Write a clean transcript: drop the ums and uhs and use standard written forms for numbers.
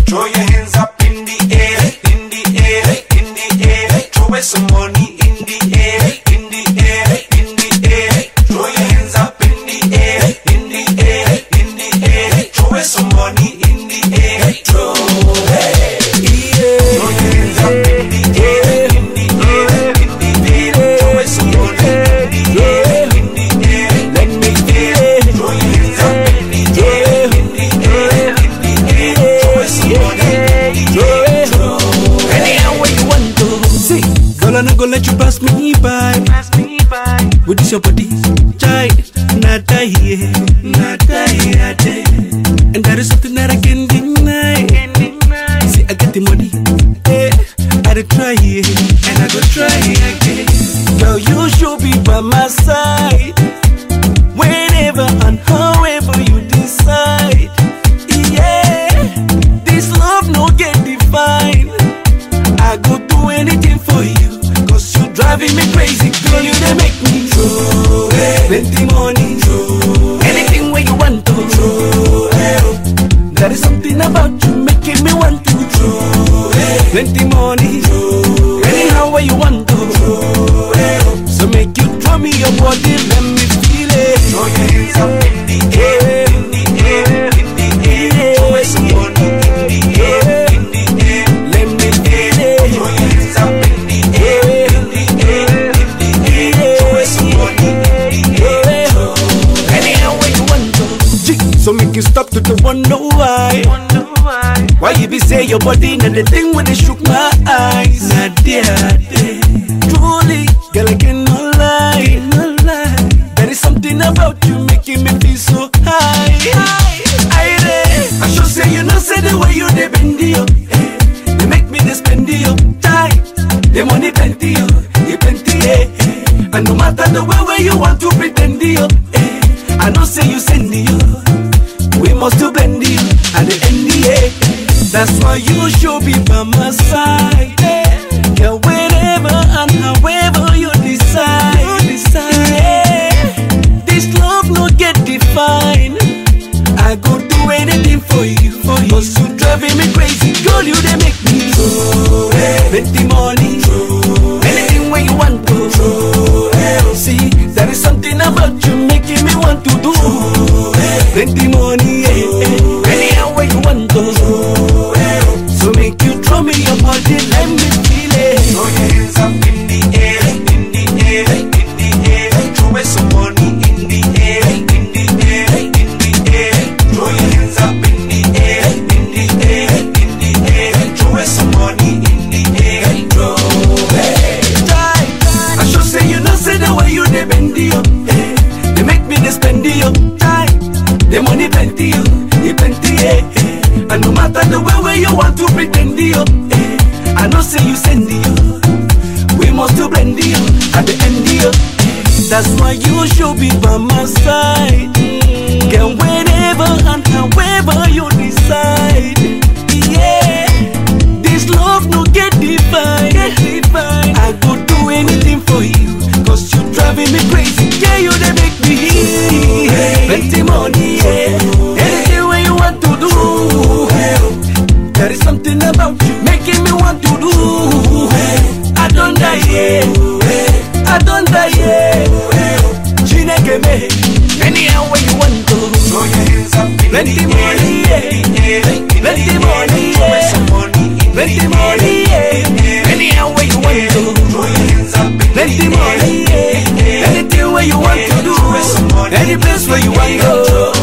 Throw your hands up in the air, in the air, in the air. Throw away some money in the air, in the air, in the air. Throw your hands up in the air, in the air, in the air. Throw away some money in the air. Throw your hands up in the air, in the air, in the air. Throw away some money in the air, in the air. Let me feel it. Throw your hands up in the air, in the air, in the air. Throw away some money in the air. Anyhow where you want to. See, girl, I'm not gonna let you pass me by. With this your body, child, not die, not die. And that is something that I can't deny. See, I get the money, I dey try, and I go try again. Girl, you should be by my side, whenever and however you decide. Yeah, this love no get defined. I go do anything for you, cause you driving me crazy. Girl, you dey make me throw plenty money, anything where you want to. There is something about you making me want to throw plenty money, anyhow where you want to. So make you throw me your body, let me feel it. Throw your hands up in the air, in the air, in the air. Throw away some money in the air, in the air. Let me feel it. Throw your hands up in the air, in the air, in the air. Throw away some money in the air. Anyhow where you want to. So make you stop to the wonder why. Why you be say your body not the thing when they shook my eyes? Not there. Truly, girl, I cannot lie. There is something about you making me feel so high. I should say you know say the way you dey bend yo. They make me dey spend yo time. The money plenty yo, it plenty and no matter the way where you want to pretend yo, I know say you send yo. We must do blend you and the NDA. That's why you should be by my side. Girl, whenever and however you decide. Yeah, this love no get defined. I go do anything for you. Cause you driving me crazy. Girl, you they make me throw plenty money, anything where you want to. See, there is something about you making me want to do plenty money, anyhow where you want to. So make you throw me your body, let me feel it. Throw your hands up in the air, in the air, in the air. Throw away some money in the air, in the air, in the air. Throw your hands up in the air, in the air, in the air. Throw away some money in the air. Throw away. I should say you know say the way you dey bend yo, they make me dey spend yo. The money plenty yo, it plenty and no matter the way where you want to pretend yo, I know say you send yo. We must do blend yo at the end yo. That's why you should be by my side. Girl, whenever and however you decide. Yeah, this love no get defined. I go do anything for you, cause you driving me crazy. Yeah, you they make me plenty money, anything where you want to do. There is something about you making me want to do. I don't die, I don't die, Chineke me, anyhow where you want to. Throw your hands up in Plenty the money, air, plenty money, Throw away some money in plenty the money, air. anyhow where you want to. Throw your hands up in Plenty the money, air, anything where you want to do, any place where you want to go.